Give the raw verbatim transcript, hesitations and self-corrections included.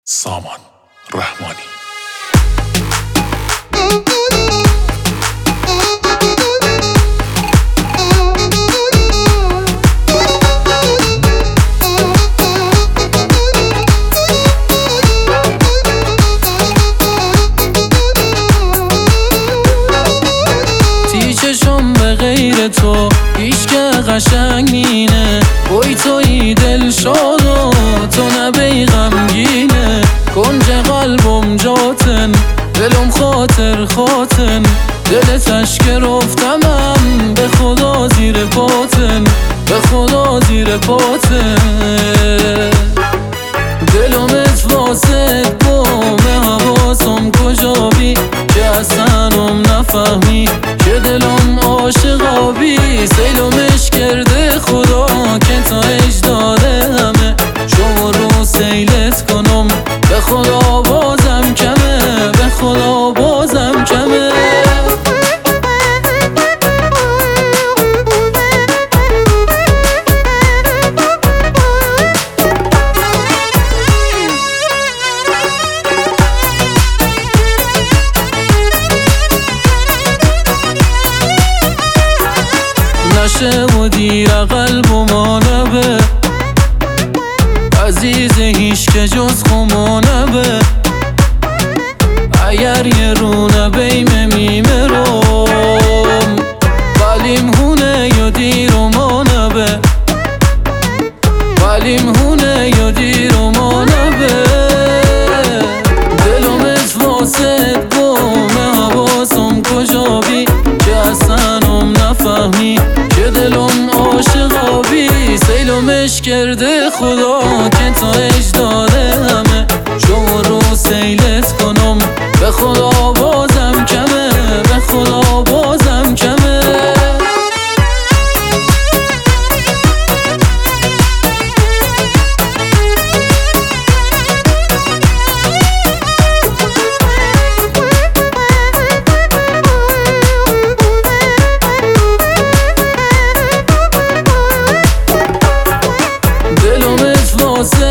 سامان رحمانی. تیچشم به غیر تو هیچ که قشنگ نینه، بوی توی دل شاد و تو نبی غمگینه. کنج قلبم جاتن، دلم خاطر خاطن، دل تشکر افتمم به خدا زیر پاتن، به خدا زیر پاتن. دلمت واسد بومه حواسم کجا بی که اصلاًم نفهمی که دلم عاشقابی. سیلمش کرده خدا که تا اجداده همه شما رو سیلت کنم، به خدا بازم کمه، به خدا بازم کمه. نشه و دیر قلب و ما نبه، عزیز هیچ که جز خما نبه. اگر یه رو نبیم میمرم، قلیم هونه یا دیر و ما نبه، قلیم هونه یا دیر و ما نبه. دلمت واسد بومه حواسم کجا بی که اصلاًم نفهمی که دلم عاشقابی. سیلمش کرده خدا که تا اجداده همه شما رو سیلت کنم، به خدا بازم کمه، به خدا بازم کمه. دلمت واسه